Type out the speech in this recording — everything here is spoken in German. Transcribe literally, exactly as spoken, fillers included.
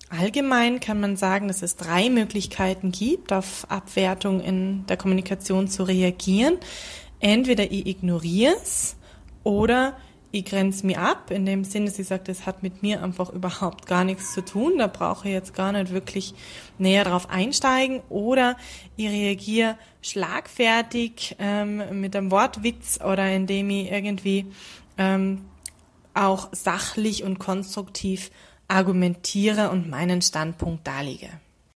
Allgemein kann man sagen, dass es drei Möglichkeiten gibt, auf Abwertung in der Kommunikation zu reagieren. Entweder ich ignoriere es oder ich grenze mich ab, in dem Sinne, dass ich sage, das hat mit mir einfach überhaupt gar nichts zu tun, da brauche ich jetzt gar nicht wirklich näher drauf einsteigen, oder ich reagiere schlagfertig ähm, mit einem Wortwitz oder indem ich irgendwie ähm, auch sachlich und konstruktiv argumentiere und meinen Standpunkt darlege.